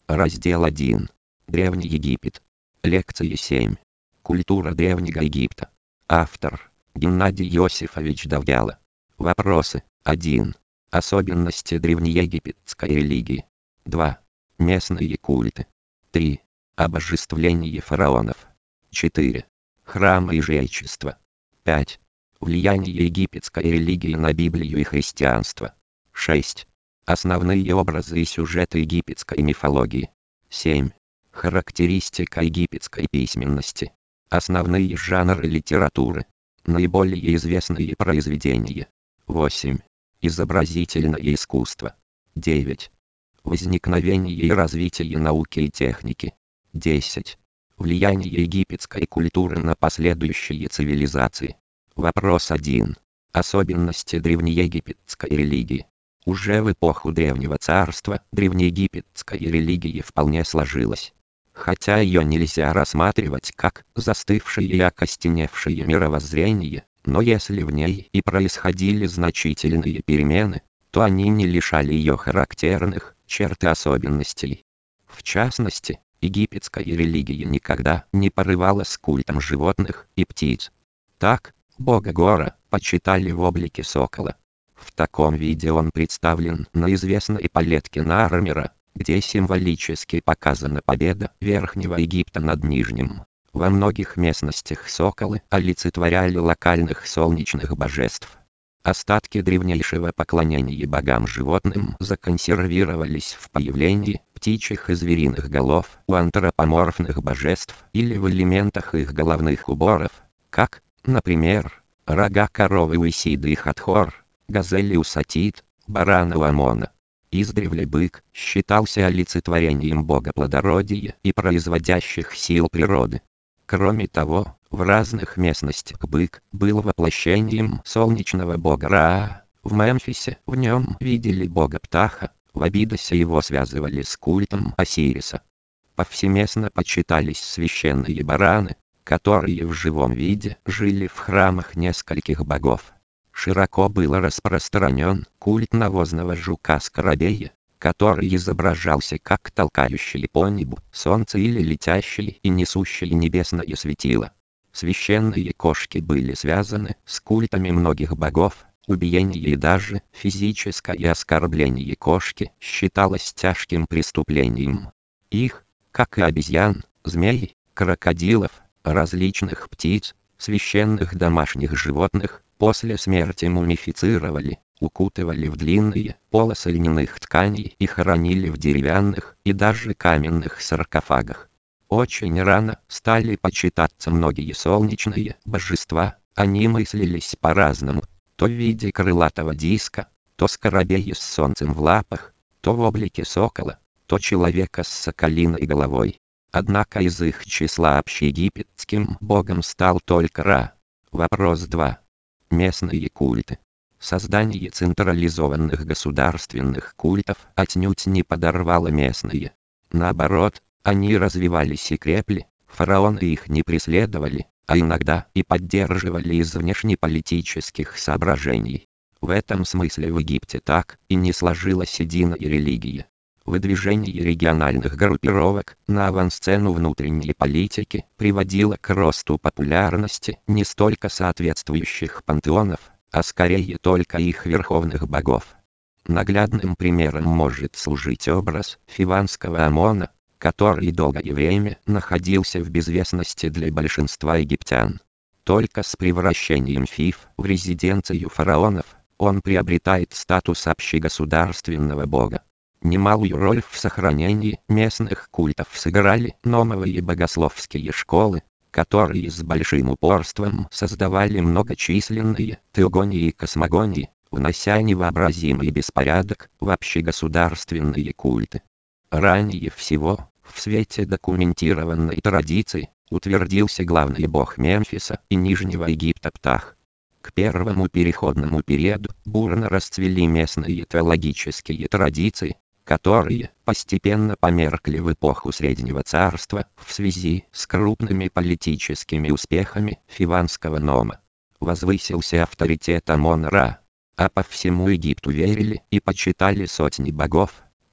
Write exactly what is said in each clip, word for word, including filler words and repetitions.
Раздел один. Древний Египет. Лекция семь. Культура Древнего Египта. Автор: Геннадий Иосифович Довгяло. Вопросы. один. Особенности древнеегипетской религии. два. Местные культы. три. Обожествление фараонов. четыре. Храмы и жречество. пять. Влияние египетской религии на Библию и христианство. шесть. Основные образы и сюжеты египетской мифологии. семь. Характеристика египетской письменности. Основные жанры литературы. Наиболее известные произведения. восемь. Изобразительное искусство. девять. Возникновение и развитие науки и техники. десять. Влияние египетской культуры на последующие цивилизации. Вопрос один. Особенности древнеегипетской религии. Уже в эпоху Древнего Царства древнеегипетская религия вполне сложилась. Хотя ее нельзя рассматривать как застывшее и окостеневшее мировоззрение, но если в ней и происходили значительные перемены, то они не лишали ее характерных черт и особенностей. В частности, египетская религия никогда не порывалась с культом животных и птиц. Так, бога Гора почитали в облике сокола. В таком виде он представлен на известной палетке Нармера, где символически показана победа Верхнего Египта над Нижним. Во многих местностях соколы олицетворяли локальных солнечных божеств. Остатки древнейшего поклонения богам-животным законсервировались в появлении птичьих и звериных голов у антропоморфных божеств или в элементах их головных уборов, как, например, рога коровы у Исиды и Хатхор, газели у Сатит, барана у Амона. Издревле бык считался олицетворением бога плодородия и производящих сил природы. Кроме того, в разных местностях бык был воплощением солнечного бога Ра. В Мемфисе в нем видели бога Птаха, в Абидосе его связывали с культом Осириса. Повсеместно почитались священные бараны, которые в живом виде жили в храмах нескольких богов. Широко был распространен культ навозного жука-скоробея, который изображался как толкающий по небу солнце или летящий и несущий небесное светило. Священные кошки были связаны с культами многих богов, убиение и даже физическое оскорбление кошки считалось тяжким преступлением. Их, как и обезьян, змей, крокодилов, различных птиц, священных домашних животных, после смерти мумифицировали, укутывали в длинные полосы льняных тканей и хоронили в деревянных и даже каменных саркофагах. Очень рано стали почитаться многие солнечные божества, они мыслились по-разному, то в виде крылатого диска, то скоробея с солнцем в лапах, то в облике сокола, то человека с соколиной головой. Однако из их числа общеегипетским богом стал только Ра. Вопрос два. Местные культы. Создание централизованных государственных культов отнюдь не подорвало местные. Наоборот, они развивались и крепли, фараоны их не преследовали, а иногда и поддерживали из внешнеполитических соображений. В этом смысле в Египте так и не сложилась единая религия. Выдвижение региональных группировок на авансцену внутренней политики приводило к росту популярности не столько соответствующих пантеонов, а скорее только их верховных богов. Наглядным примером может служить образ фиванского Амона, который долгое время находился в безвестности для большинства египтян. Только с превращением Фив в резиденцию фараонов он приобретает статус общегосударственного бога. Немалую роль в сохранении местных культов сыграли новые богословские школы, которые с большим упорством создавали многочисленные теогонии и космогонии, внося невообразимый беспорядок в общегосударственные культы. Ранее всего, в свете документированной традиции, утвердился главный бог Мемфиса и Нижнего Египта Птах. К первому переходному периоду бурно расцвели местные теологические традиции, которые постепенно померкли в эпоху Среднего Царства в связи с крупными политическими успехами фиванского Нома. Возвысился авторитет Амон-Ра, а по всему Египту верили и почитали сотни богов,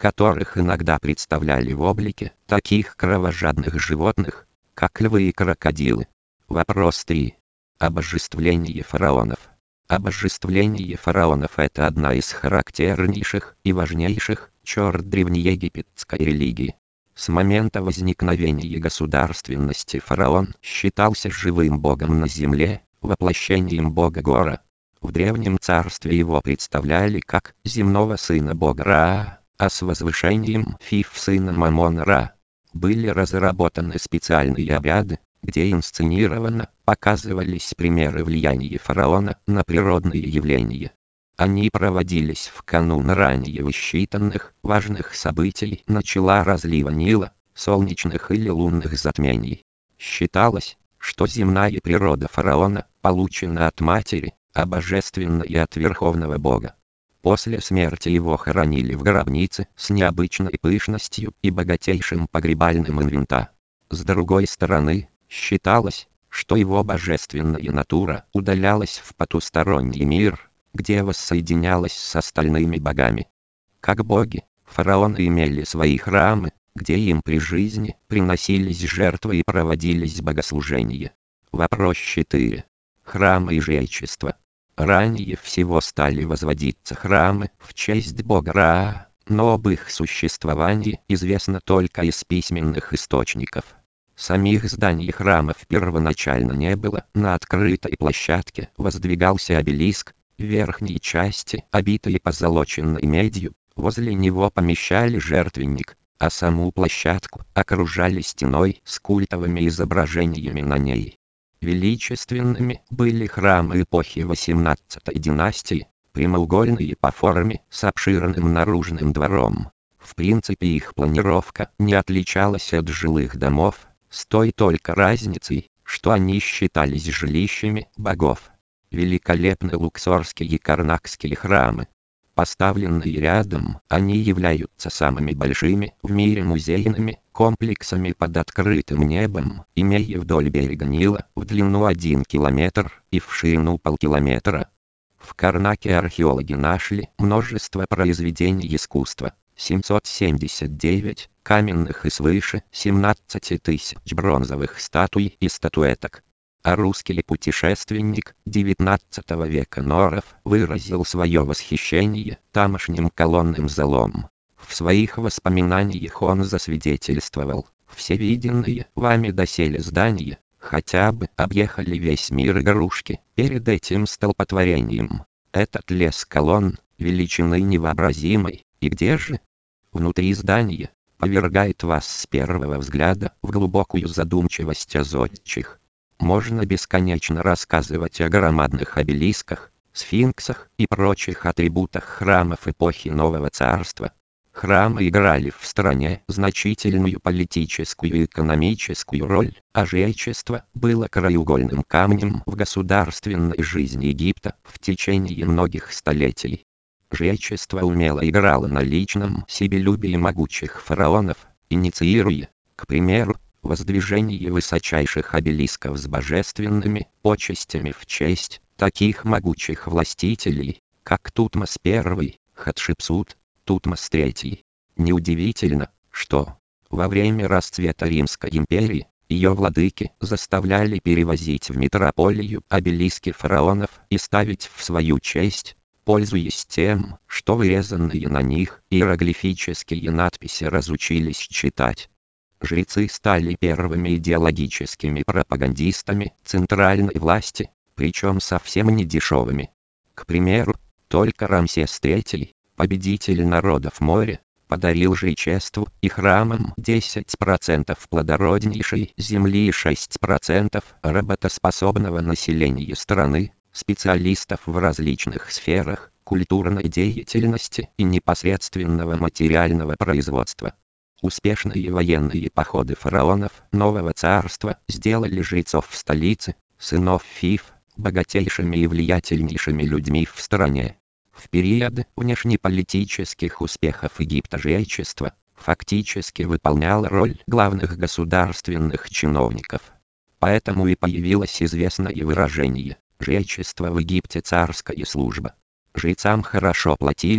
которых иногда представляли в облике таких кровожадных животных, как львы и крокодилы. Вопрос три. Обожествление фараонов. Обожествление фараонов – это одна из характернейших и важнейших черт древнеегипетской религии. С момента возникновения государственности фараон считался живым богом на земле, воплощением бога Гора. В древнем царстве его представляли как земного сына бога Ра, а с возвышением Фиф сына Мамона Ра. Были разработаны специальные обряды, где инсценированно показывались примеры влияния фараона на природные явления. Они проводились в канун ранее высчитанных важных событий начала разлива Нила, солнечных или лунных затмений. Считалось, что земная природа фараона получена от матери, а божественная от верховного бога. После смерти его хоронили в гробнице с необычной пышностью и богатейшим погребальным инвентарем. С другой стороны, считалось, что его божественная натура удалялась в потусторонний мир, где воссоединялась с остальными богами. Как боги, фараоны имели свои храмы, где им при жизни приносились жертвы и проводились богослужения. Вопрос четыре. Храмы и жречество. Ранее всего стали возводиться храмы в честь бога Ра, но об их существовании известно только из письменных источников. Самих зданий храмов первоначально не было. На открытой площадке воздвигался обелиск, в верхней части, обитой позолоченной медью, возле него помещали жертвенник, а саму площадку окружали стеной с культовыми изображениями на ней. Величественными были храмы эпохи восемнадцатой династии, прямоугольные по форме с обширным наружным двором. В принципе их планировка не отличалась от жилых домов, с той только разницей, что они считались жилищами богов. Великолепны луксорские и карнакские храмы. Поставленные рядом, они являются самыми большими в мире музейными комплексами под открытым небом, имея вдоль берега Нила в длину один километр и в ширину полкилометра. В Карнаке археологи нашли множество произведений искусства, семьсот семьдесят девять каменных и свыше семнадцати тысяч бронзовых статуй и статуэток. А русский путешественник девятнадцатого века Норов выразил свое восхищение тамошним колонным залом. В своих воспоминаниях он засвидетельствовал: все виденные вами доселе здания, хотя бы объехали весь мир игрушки перед этим столпотворением. Этот лес колонн, величины невообразимой, и где же? Внутри здания, повергает вас с первого взгляда в глубокую задумчивость о зодчих. Можно бесконечно рассказывать о громадных обелисках, сфинксах и прочих атрибутах храмов эпохи Нового Царства. Храмы играли в стране значительную политическую и экономическую роль, а жречество было краеугольным камнем в государственной жизни Египта в течение многих столетий. Жречество умело играло на личном себелюбии могучих фараонов, инициируя, к примеру, воздвижение высочайших обелисков с божественными почестями в честь таких могучих властителей, как Тутмос I, Хатшепсут, Тутмос третий. Неудивительно, что во время расцвета Римской империи ее владыки заставляли перевозить в метрополию обелиски фараонов и ставить в свою честь, пользуясь тем, что вырезанные на них иероглифические надписи разучились читать. Жрецы стали первыми идеологическими пропагандистами центральной власти, причем совсем не дешевыми. К примеру, только Рамсес третий, победитель народов моря, подарил жречеству и храмам десять процентов плодороднейшей земли и шесть процентов работоспособного населения страны, специалистов в различных сферах культурной деятельности и непосредственного материального производства. Успешные военные походы фараонов Нового Царства сделали жрецов в столице, сынов Фиф, богатейшими и влиятельнейшими людьми в стране. В периоды внешнеполитических успехов Египта жречество фактически выполняло роль главных государственных чиновников. Поэтому и появилось известное выражение «жречество в Египте царская служба». Жрецам хорошо платили,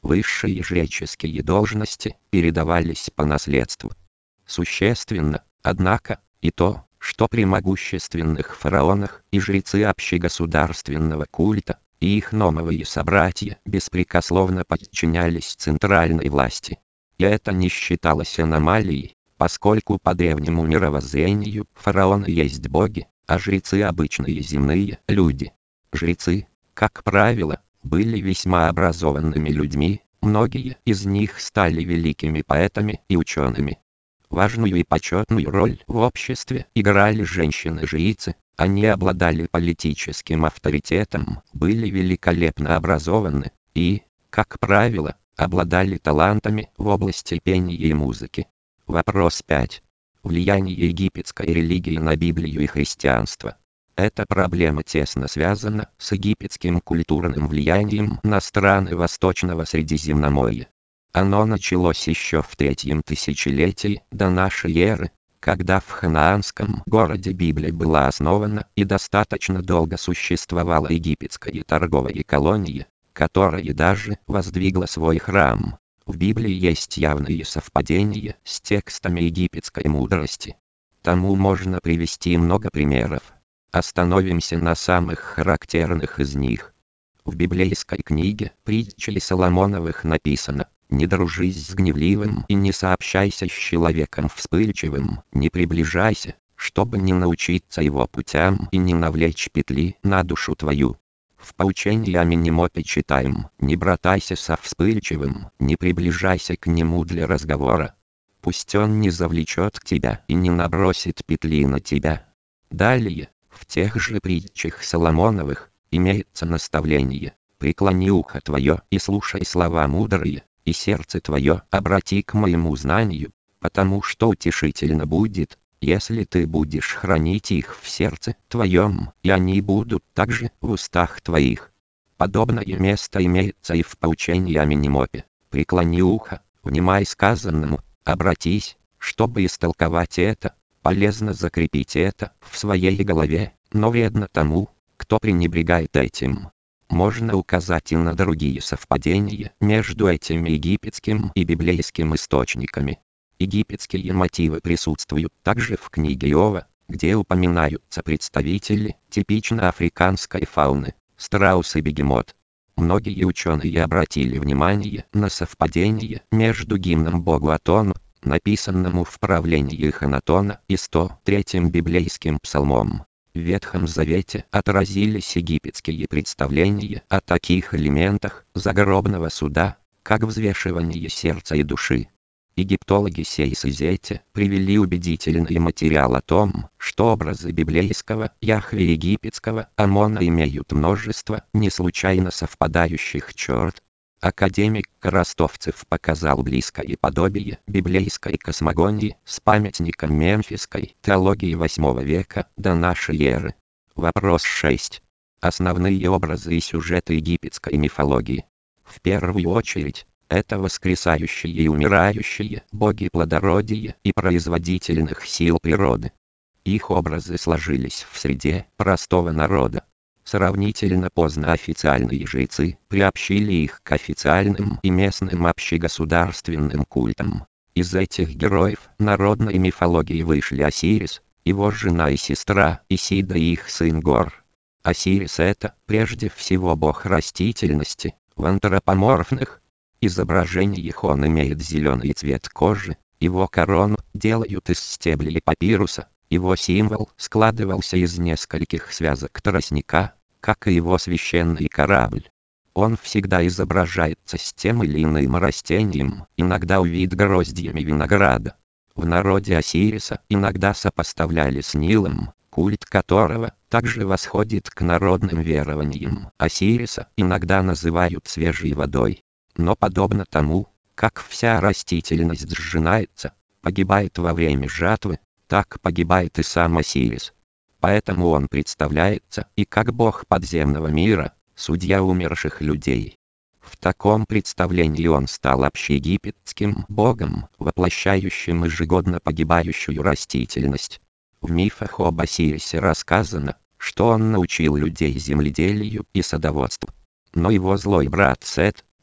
Высшие жреческие должности передавались по наследству. Существенно, однако, и то, что при могущественных фараонах и жрецы общегосударственного культа, и их номовые собратья беспрекословно подчинялись центральной власти. И это не считалось аномалией, поскольку по древнему мировоззрению фараоны есть боги, а жрецы обычные земные люди. Жрецы, как правило, были весьма образованными людьми, многие из них стали великими поэтами и учеными. Важную и почетную роль в обществе играли женщины-жрицы, они обладали политическим авторитетом, были великолепно образованы и, как правило, обладали талантами в области пения и музыки. Вопрос пять. Влияние египетской религии на Библию и христианство. Эта проблема тесно связана с египетским культурным влиянием на страны Восточного Средиземноморья. Оно началось еще в третьем тысячелетии до нашей эры, когда в ханаанском городе Библия была основана и достаточно долго существовала египетская торговая колония, которая даже воздвигла свой храм. В Библии есть явные совпадения с текстами египетской мудрости. Тому можно привести много примеров. Остановимся на самых характерных из них. В библейской книге «Притчи Соломоновых» написано: «Не дружись с гневливым и не сообщайся с человеком вспыльчивым, не приближайся, чтобы не научиться его путям и не навлечь петли на душу твою». В поучении о Менемопе читаем: «Не братайся со вспыльчивым, не приближайся к нему для разговора. Пусть он не завлечет тебя и не набросит петли на тебя». Далее, в тех же притчах Соломоновых, имеется наставление: «Преклони ухо твое и слушай слова мудрые, и сердце твое обрати к моему знанию, потому что утешительно будет, если ты будешь хранить их в сердце твоем, и они будут также в устах твоих». Подобное место имеется и в поучении о Менемопе: «Преклони ухо, внимай сказанному, обратись, чтобы истолковать это, полезно закрепить это в своей голове, но вредно тому, кто пренебрегает этим». Можно указать и на другие совпадения между этими египетским и библейским источниками. Египетские мотивы присутствуют также в книге Иова, где упоминаются представители типично африканской фауны – страус и бегемот. Многие ученые обратили внимание на совпадение между гимном богу Атону, написанному в правлении Ханатона, и сто третьим библейским псалмом. В Ветхом Завете отразились египетские представления о таких элементах загробного суда, как взвешивание сердца и души. Египтологи Сейс и Зете привели убедительный материал о том, что образы библейского Яхве и египетского Амона имеют множество не случайно совпадающих черт. Академик Коростовцев показал близкое подобие библейской космогонии с памятником мемфисской теологии восьмого века до нашей эры. Вопрос шесть. Основные образы и сюжеты египетской мифологии. В первую очередь, это воскресающие и умирающие боги плодородия и производительных сил природы. Их образы сложились в среде простого народа. Сравнительно поздно официальные жрецы приобщили их к официальным и местным общегосударственным культам. Из этих героев народной мифологии вышли Осирис, его жена и сестра Исида и их сын Гор. Осирис — это, прежде всего, бог растительности. В антропоморфных изображениях он имеет зеленый цвет кожи, его корону делают из стеблей папируса. Его символ складывался из нескольких связок тростника, как и его священный корабль. Он всегда изображается с тем или иным растением, иногда увит гроздьями винограда. В народе Осириса иногда сопоставляли с Нилом, культ которого также восходит к народным верованиям. Осириса иногда называют свежей водой. Но подобно тому, как вся растительность сжинается, погибает во время жатвы, так погибает и сам Осирис. Поэтому он представляется и как бог подземного мира, судья умерших людей. В таком представлении он стал общеегипетским богом, воплощающим ежегодно погибающую растительность. В мифах об Осирисе рассказано, что он научил людей земледелию и садоводству. Но его злой брат Сет,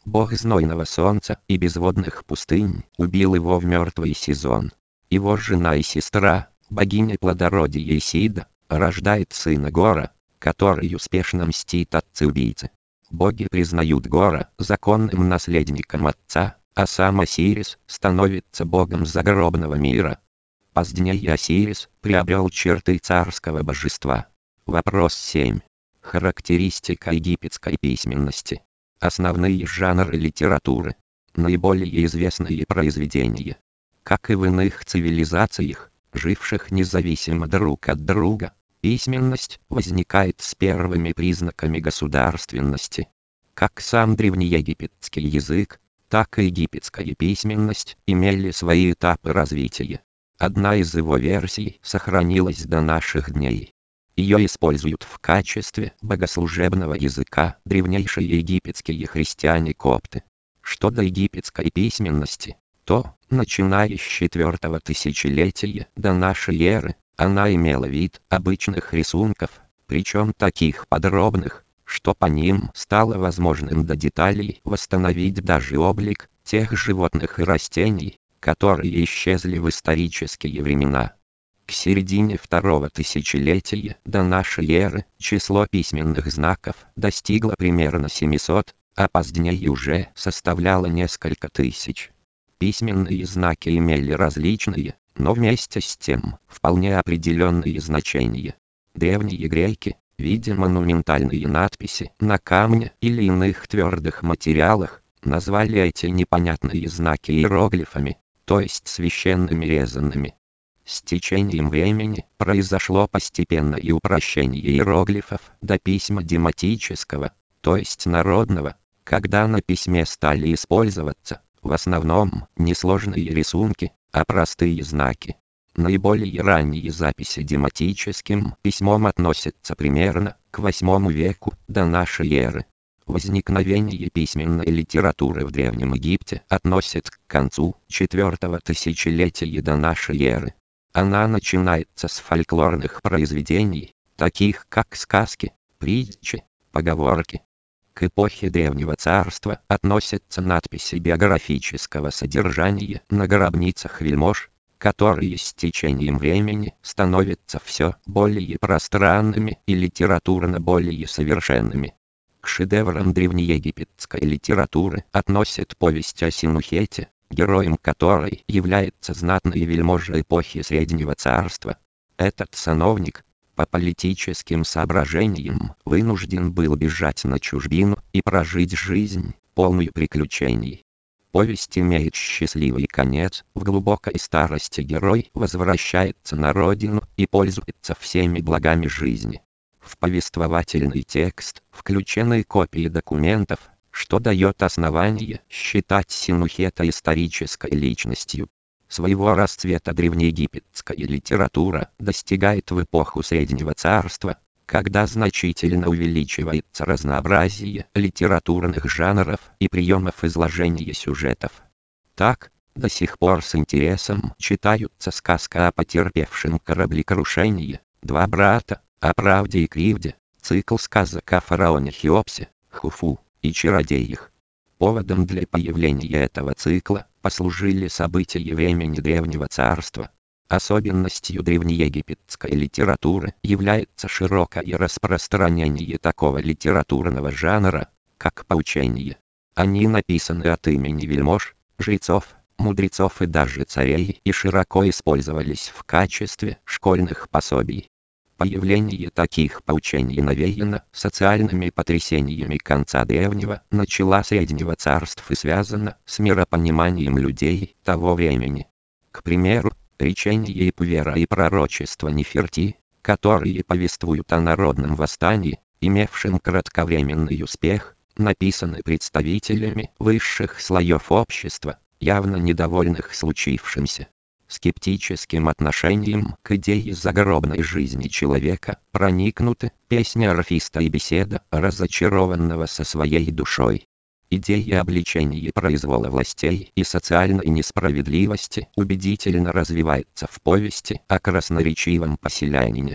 бог знойного солнца и безводных пустынь, убил его в мертвый сезон. Его жена и сестра, богиня плодородия Исида, рождает сына Гора, который успешно мстит отцу-убийце. Боги признают Гора законным наследником отца, а сам Осирис становится богом загробного мира. Позднее Осирис приобрел черты царского божества. Вопрос семь. Характеристика египетской письменности. Основные жанры литературы. Наиболее известные произведения. Как и в иных цивилизациях, живших независимо друг от друга, письменность возникает с первыми признаками государственности. Как сам древнеегипетский язык, так и египетская письменность имели свои этапы развития. Одна из его версий сохранилась до наших дней. Ее используют в качестве богослужебного языка древнейшие египетские христиане-копты. Что до египетской письменности, то, начиная с четвертого тысячелетия до нашей эры, она имела вид обычных рисунков, причем таких подробных, что по ним стало возможным до деталей восстановить даже облик тех животных и растений, которые исчезли в исторические времена. К середине второго тысячелетия до нашей эры число письменных знаков достигло примерно семисот, а позднее уже составляло несколько тысяч. Письменные знаки имели различные, но вместе с тем вполне определенные значения. Древние греки, видя монументальные надписи на камне или иных твердых материалах, назвали эти непонятные знаки иероглифами, то есть священными резанными. С течением времени произошло постепенное упрощение иероглифов до письма дематического, то есть народного, когда на письме стали использоваться, в основном, не сложные рисунки, а простые знаки. Наиболее ранние записи дематическим письмом относятся примерно к восьмому веку до нашей эры. Возникновение письменной литературы в Древнем Египте относят к концу четвертого тысячелетия до нашей эры. Она начинается с фольклорных произведений, таких как сказки, притчи, поговорки. К эпохе Древнего Царства относятся надписи биографического содержания на гробницах вельмож, которые с течением времени становятся все более пространными и литературно более совершенными. К шедеврам древнеегипетской литературы относят повесть о Синухете, героем которой является знатный вельможа эпохи Среднего Царства. Этот сановник, по политическим соображениям, вынужден был бежать на чужбину и прожить жизнь, полную приключений. Повесть имеет счастливый конец, в глубокой старости герой возвращается на родину и пользуется всеми благами жизни. В повествовательный текст включены копии документов, что дает основание считать Синухета исторической личностью. Своего расцвета древнеегипетская литература достигает в эпоху Среднего Царства, когда значительно увеличивается разнообразие литературных жанров и приемов изложения сюжетов. Так, до сих пор с интересом читаются сказка о потерпевшем кораблекрушение, «Два брата», о правде и кривде, цикл сказок о фараоне Хеопсе, Хуфу и чародеях. Поводом для появления этого цикла послужили события времени Древнего Царства. Особенностью древнеегипетской литературы является широкое распространение такого литературного жанра, как поучение. Они написаны от имени вельмож, жрецов, мудрецов и даже царей и широко использовались в качестве школьных пособий. Появление таких поучений навеяно социальными потрясениями конца древнего начала Среднего Царств и связано с миропониманием людей того времени. К примеру, речения Ипвера и пророчества Неферти, которые повествуют о народном восстании, имевшем кратковременный успех, написаны представителями высших слоев общества, явно недовольных случившимся. Скептическим отношением к идее загробной жизни человека проникнуты песня орфиста и беседа разочарованного со своей душой. Идея обличения произвола властей и социальной несправедливости убедительно развивается в повести о красноречивом поселянине.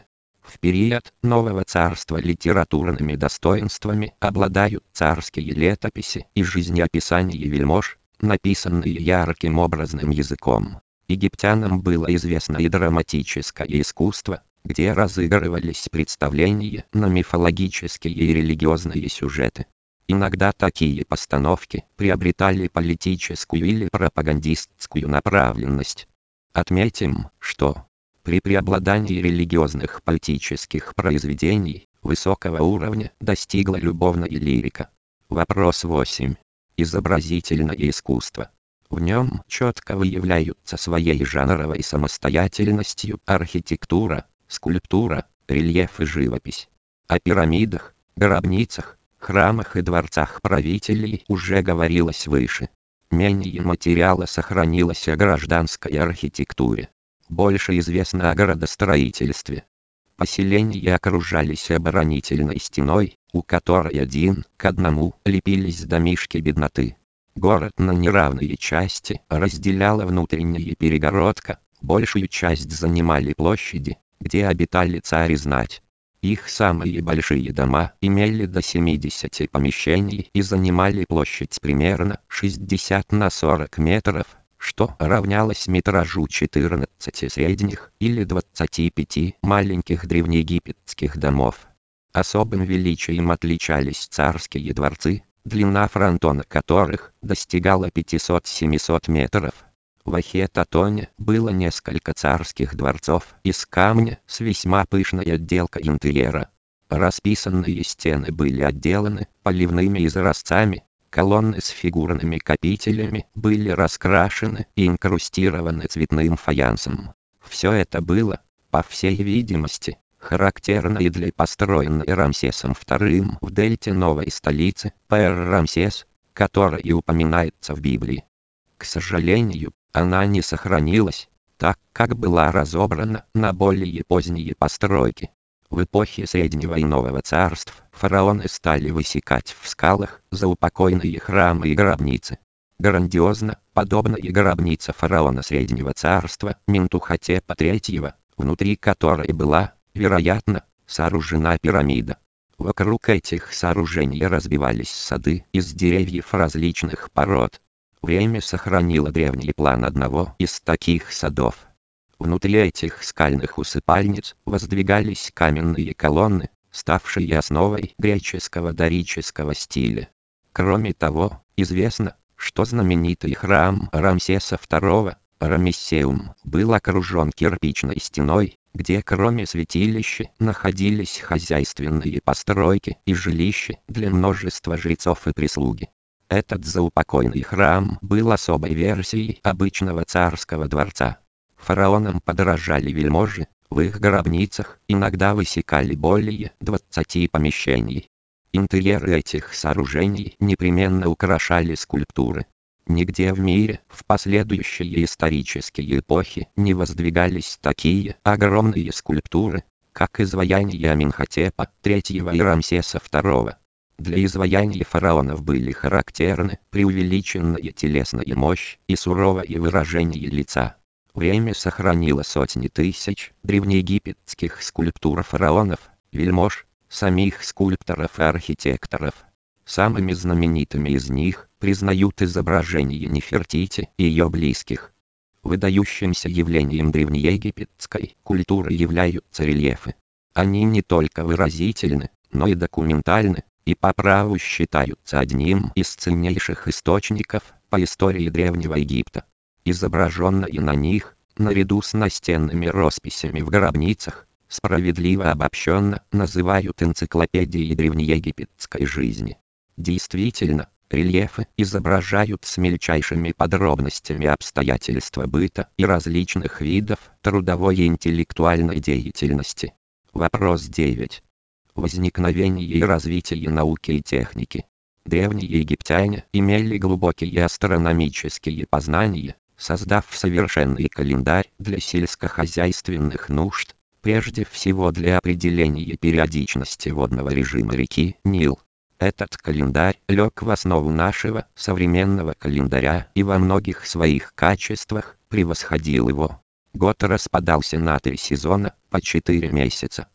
В период Нового Царства литературными достоинствами обладают царские летописи и жизнеописания вельмож, написанные ярким образным языком. Египтянам было известно и драматическое искусство, где разыгрывались представления на мифологические и религиозные сюжеты. Иногда такие постановки приобретали политическую или пропагандистскую направленность. Отметим, что при преобладании религиозных поэтических произведений высокого уровня достигла любовная лирика. Вопрос восемь. Изобразительное искусство. В нем четко выявляются своей жанровой самостоятельностью архитектура, скульптура, рельеф и живопись. О пирамидах, гробницах, храмах и дворцах правителей уже говорилось выше. Менее материала сохранилось о гражданской архитектуре. Больше известно о градостроительстве. Поселения окружались оборонительной стеной, у которой один к одному лепились домишки бедноты. Город на неравные части разделяла внутренняя перегородка, большую часть занимали площади, где обитали царь и знать. Их самые большие дома имели до семидесяти помещений и занимали площадь примерно шестьдесят на сорок метров, что равнялось метражу четырнадцати средних или двадцати пяти маленьких древнеегипетских домов. Особым величием отличались царские дворцы, длина фронтона которых достигала пятисот-семисот метров. В Ахетотоне было несколько царских дворцов из камня с весьма пышной отделкой интерьера. Расписанные стены были отделаны поливными изразцами, колонны с фигурными капителями были раскрашены и инкрустированы цветным фаянсом. Все это было, по всей видимости, характерно и для построенной Рамсесом вторым в дельте новой столицы, Пэр-Рамсес, которая и упоминается в Библии. К сожалению, она не сохранилась, так как была разобрана на более поздние постройки. В эпохе Среднего и Нового царств фараоны стали высекать в скалах заупокойные храмы и гробницы. Грандиозно, подобная гробница фараона Среднего царства Ментухотепа третьего, внутри которой была, вероятно, сооружена пирамида. Вокруг этих сооружений разбивались сады из деревьев различных пород. Время сохранило древний план одного из таких садов. Внутри этих скальных усыпальниц воздвигались каменные колонны, ставшие основой греческого дорического стиля. Кроме того, известно, что знаменитый храм Рамсеса второго, Рамессеум, был окружен кирпичной стеной, где кроме святилища находились хозяйственные постройки и жилища для множества жрецов и прислуги. Этот заупокойный храм был особой версией обычного царского дворца. Фараонам подражали вельможи, в их гробницах иногда высекали более двадцати помещений. Интерьеры этих сооружений непременно украшали скульптуры. Нигде в мире в последующие исторические эпохи не воздвигались такие огромные скульптуры, как изваяния Аменхотепа третьего и Рамсеса второго. Для изваяний фараонов были характерны преувеличенная телесная мощь и суровое выражение лица. Время сохранило сотни тысяч древнеегипетских скульптур фараонов, вельмож, самих скульпторов и архитекторов. Самыми знаменитыми из них признают изображения Нефертити и ее близких. Выдающимся явлением древнеегипетской культуры являются рельефы. Они не только выразительны, но и документальны, и по праву считаются одним из ценнейших источников по истории Древнего Египта. Изображенные на них, наряду с настенными росписями в гробницах, справедливо обобщенно называют энциклопедией древнеегипетской жизни. Действительно, рельефы изображают с мельчайшими подробностями обстоятельства быта и различных видов трудовой и интеллектуальной деятельности. Вопрос девять. Возникновение и развитие науки и техники. Древние египтяне имели глубокие астрономические познания, создав совершенный календарь для сельскохозяйственных нужд, прежде всего для определения периодичности водного режима реки Нил. Этот календарь лег в основу нашего современного календаря и во многих своих качествах превосходил его. Год распадался на три сезона, по четыре месяца.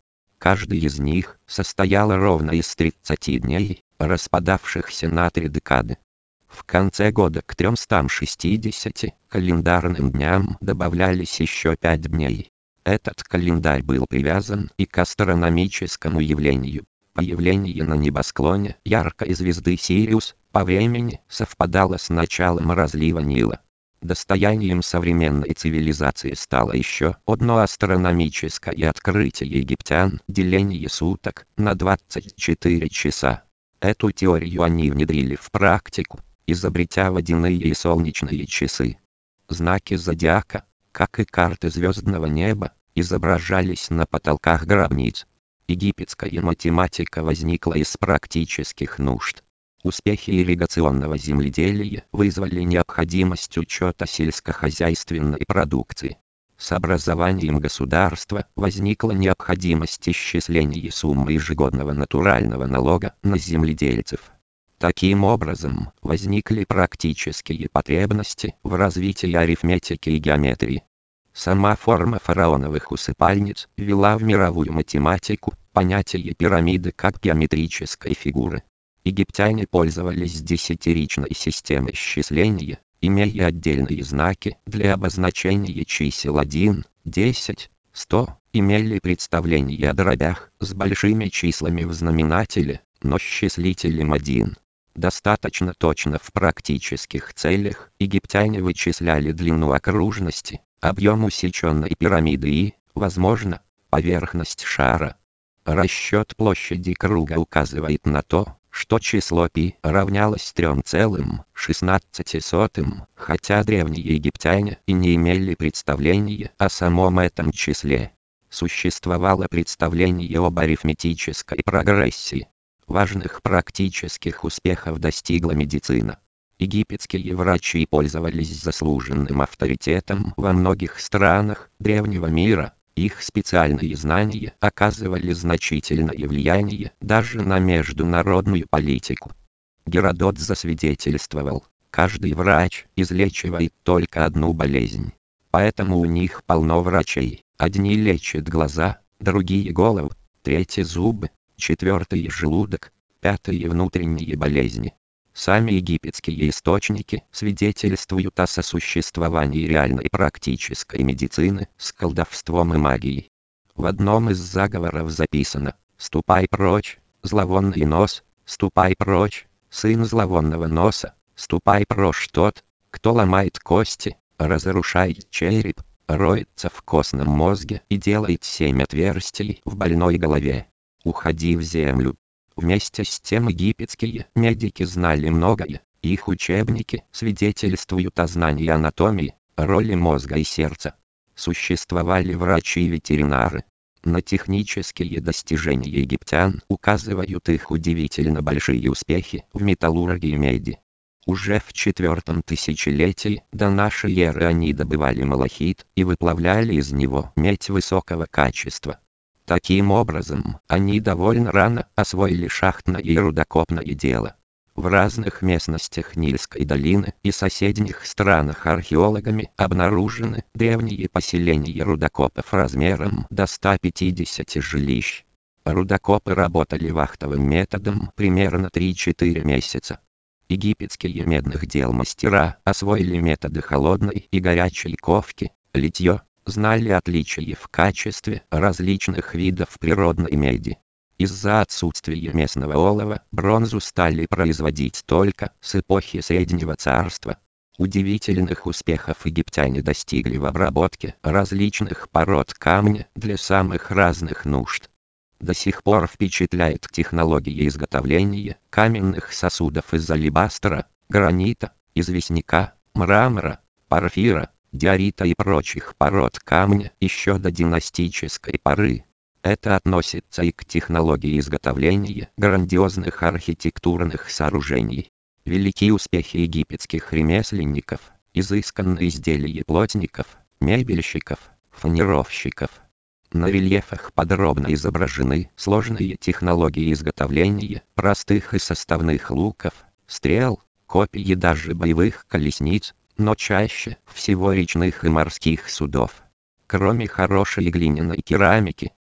Каждый из них состоял ровно из тридцати дней, распадавшихся на три декады. В конце года к трёмстам шестидесяти календарным дням добавлялись еще пять дней. Этот календарь был привязан и к астрономическому явлению. Появление на небосклоне яркой звезды Сириус по времени совпадало с началом разлива Нила. Достоянием современной цивилизации стало еще одно астрономическое открытие египтян – деление суток на двадцать четыре часа. Эту теорию они внедрили в практику, изобретя водяные и солнечные часы. Знаки зодиака, как и карты звездного неба, изображались на потолках гробниц. Египетская математика возникла из практических нужд. Успехи ирригационного земледелия вызвали необходимость учета сельскохозяйственной продукции. С образованием государства возникла необходимость исчисления суммы ежегодного натурального налога на земледельцев. Таким образом, возникли практические потребности в развитии арифметики и геометрии. Сама форма фараоновых усыпальниц ввела в мировую математику понятие пирамиды как геометрической фигуры. Египтяне пользовались десятиричной системой счисления, имея отдельные знаки для обозначения чисел один, десять, сто, имели представление о дробях с большими числами в знаменателе, но счислителем один. Достаточно точно в практических целях египтяне вычисляли длину окружности, объем усеченной пирамиды и, возможно, поверхность шара. Расчет площади круга указывает на то, что число π равнялось трём целым шестнадцати сотым, хотя древние египтяне и не имели представления о самом этом числе. Существовало представление об арифметической прогрессии. Важных практических успехов достигла медицина. Египетские врачи пользовались заслуженным авторитетом во многих странах древнего мира. Их специальные знания оказывали значительное влияние даже на международную политику. Геродот засвидетельствовал: каждый врач излечивает только одну болезнь. Поэтому у них полно врачей. Одни лечат глаза, другие голову, третьи зубы, четвертые желудок, пятые внутренние болезни. Сами египетские источники свидетельствуют о сосуществовании реальной практической медицины с колдовством и магией. В одном из заговоров записано: «Ступай прочь, зловонный нос, ступай прочь, сын зловонного носа, ступай прочь тот, кто ломает кости, разрушает череп, роется в костном мозге и делает семь отверстий в больной голове. Уходи в землю». Вместе с тем египетские медики знали многое, их учебники свидетельствуют о знании анатомии, роли мозга и сердца. Существовали врачи-ветеринары. На технические достижения египтян указывают их удивительно большие успехи в металлургии меди. Уже в четвертом тысячелетии до нашей эры они добывали малахит и выплавляли из него медь высокого качества. Таким образом, они довольно рано освоили шахтное и рудокопное дело. В разных местностях Нильской долины и соседних странах археологами обнаружены древние поселения рудокопов размером до ста пятидесяти жилищ. Рудокопы работали вахтовым методом примерно три-четыре месяца. Египетские медных дел мастера освоили методы холодной и горячей ковки, литье, знали отличия в качестве различных видов природной меди. Из-за отсутствия местного олова бронзу стали производить только с эпохи Среднего Царства. Удивительных успехов египтяне достигли в обработке различных пород камня для самых разных нужд. До сих пор впечатляет технология изготовления каменных сосудов из алебастра, гранита, известняка, мрамора, порфира, диорита и прочих пород камня еще до династической поры. Это относится и к технологии изготовления грандиозных архитектурных сооружений. Великие успехи египетских ремесленников, изысканные изделия плотников, мебельщиков, фанеровщиков. На рельефах подробно изображены сложные технологии изготовления простых и составных луков, стрел, копий и даже боевых колесниц, но чаще всего речных и морских судов. Кроме хорошей глиняной керамики,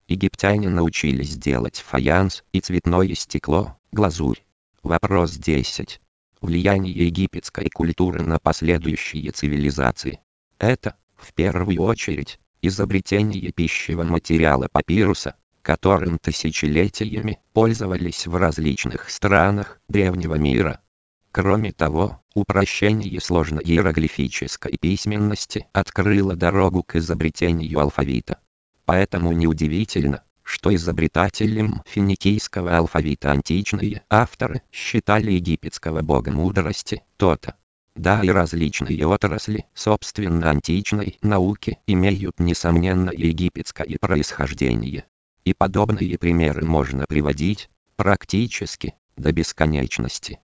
Египтяне научились делать фаянс и цветное стекло, глазурь. Вопрос десять. Влияние египетской культуры на последующие цивилизации. Это, в первую очередь, изобретение пищевого материала папируса, которым тысячелетиями пользовались в различных странах древнего мира. Кроме того, упрощение сложной иероглифической письменности открыло дорогу к изобретению алфавита. Поэтому неудивительно, что изобретателем финикийского алфавита античные авторы считали египетского бога мудрости Тота. Да, и различные отрасли собственно античной науки имеют несомненно египетское происхождение. И подобные примеры можно приводить, практически, до бесконечности.